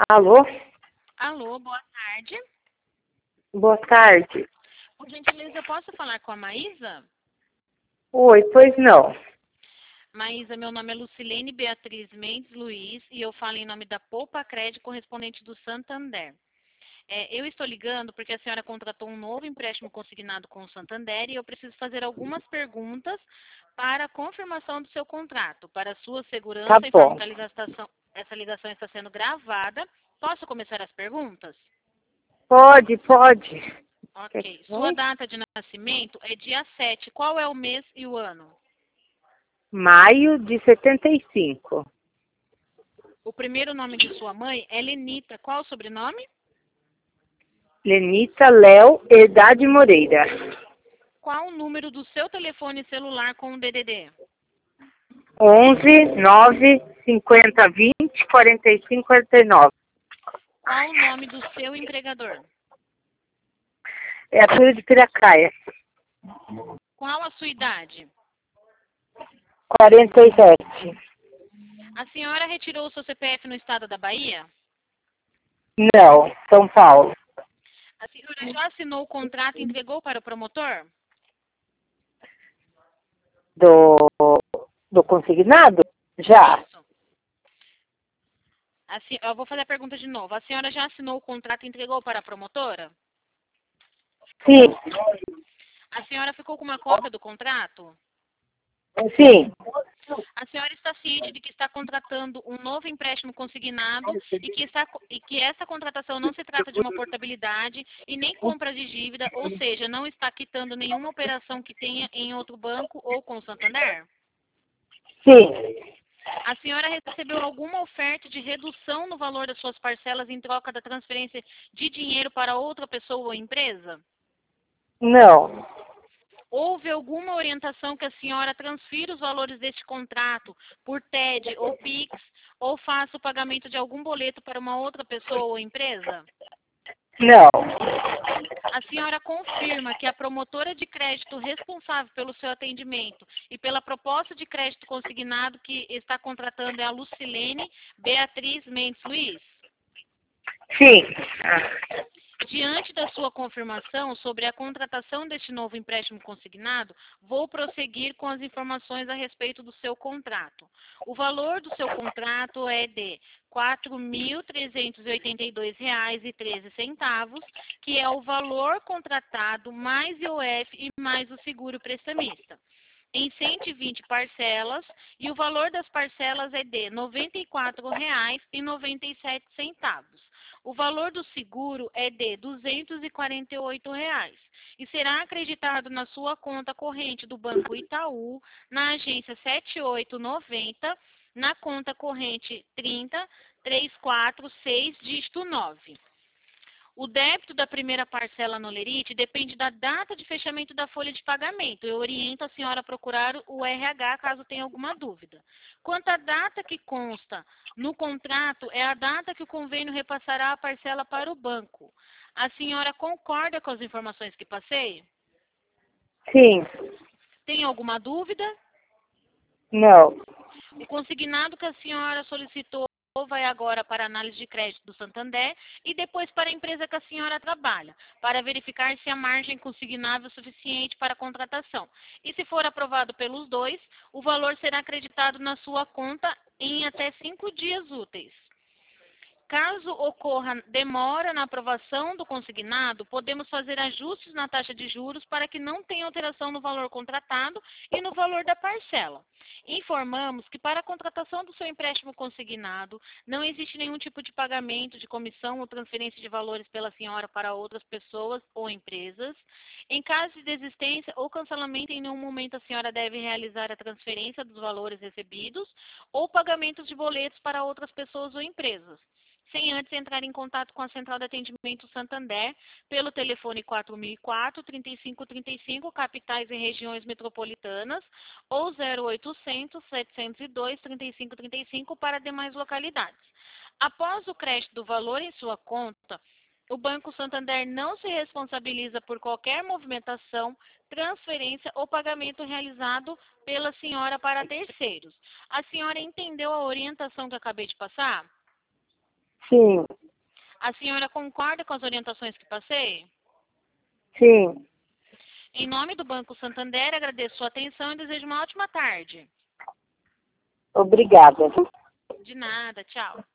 Alô? Alô, boa tarde. Boa tarde. Por gentileza, eu posso falar com a Maísa? Oi, pois não. Maísa, meu nome é Lucilene Beatriz Mendes Luiz e eu falo em nome da Poupa Crédito, correspondente do Santander. Eu estou ligando porque a senhora contratou um novo empréstimo consignado com o Santander e eu preciso fazer algumas perguntas para a confirmação do seu contrato. Para sua segurança, Tá informo bom. que essa ligação está sendo gravada. Posso começar as perguntas? Pode. Ok. Sua Oi? data de nascimento é dia 7. Qual é o mês e o ano? Maio de 75. O primeiro nome de sua mãe é Lenita. Qual o sobrenome? Lenita Léo Herdade Moreira. Qual o número do seu telefone celular com o DDD? 11 9 50 20 45 49. Qual o nome do seu empregador? É a Filha de Piracaia. Qual a sua idade? 47. A senhora retirou o seu CPF no estado da Bahia? Não, São Paulo. A senhora já assinou o contrato e entregou para o promotor? Do, do consignado? Já. Isso. Eu vou fazer a pergunta de novo. A senhora já assinou o contrato e entregou para a promotora? Sim. A senhora ficou com uma cópia do contrato? Sim. A senhora está ciente de que está contratando um novo empréstimo consignado e que essa contratação não se trata de uma portabilidade e nem compra de dívida, ou seja, não está quitando nenhuma operação que tenha em outro banco ou com o Santander? Sim. A senhora recebeu alguma oferta de redução no valor das suas parcelas em troca da transferência de dinheiro para outra pessoa ou empresa? Não. Houve alguma orientação que a senhora transfira os valores deste contrato por TED ou PIX ou faça o pagamento de algum boleto para uma outra pessoa ou empresa? Não. A senhora confirma que a promotora de crédito responsável pelo seu atendimento e pela proposta de crédito consignado que está contratando é a Lucilene Beatriz Mendes Luiz? Sim. Diante da sua confirmação sobre a contratação deste novo empréstimo consignado, vou prosseguir com as informações a respeito do seu contrato. O valor do seu contrato é de R$ 4.382,13, que é o valor contratado mais IOF e mais o seguro prestamista, em 120 parcelas, e o valor das parcelas é de R$ 94,97. O valor do seguro é de R$ 248 e será acreditado na sua conta corrente do Banco Itaú, na agência 7890, na conta corrente 30346, dígito 9. O débito da primeira parcela no Lerite depende da data de fechamento da folha de pagamento. Eu oriento a senhora a procurar o RH caso tenha alguma dúvida. Quanto à data que consta no contrato, é a data que o convênio repassará a parcela para o banco. A senhora concorda com as informações que passei? Sim. Tem alguma dúvida? Não. O consignado que a senhora solicitou vai agora para a análise de crédito do Santander e depois para a empresa que a senhora trabalha, para verificar se a margem consignável é suficiente para a contratação. E se for aprovado pelos dois, o valor será acreditado na sua conta em até 5 dias úteis. Caso ocorra demora na aprovação do consignado, podemos fazer ajustes na taxa de juros para que não tenha alteração no valor contratado e no valor da parcela. Informamos que para a contratação do seu empréstimo consignado, não existe nenhum tipo de pagamento de comissão ou transferência de valores pela senhora para outras pessoas ou empresas. Em caso de desistência ou cancelamento, em nenhum momento a senhora deve realizar a transferência dos valores recebidos ou pagamentos de boletos para outras pessoas ou empresas, sem antes entrar em contato com a Central de Atendimento Santander pelo telefone 4004-3535, capitais e regiões metropolitanas, ou 0800-702-3535 para demais localidades. Após o crédito do valor em sua conta, o Banco Santander não se responsabiliza por qualquer movimentação, transferência ou pagamento realizado pela senhora para terceiros. A senhora entendeu a orientação que acabei de passar? Sim. A senhora concorda com as orientações que passei? Sim. Em nome do Banco Santander, agradeço sua atenção e desejo uma ótima tarde. Obrigada. De nada, tchau.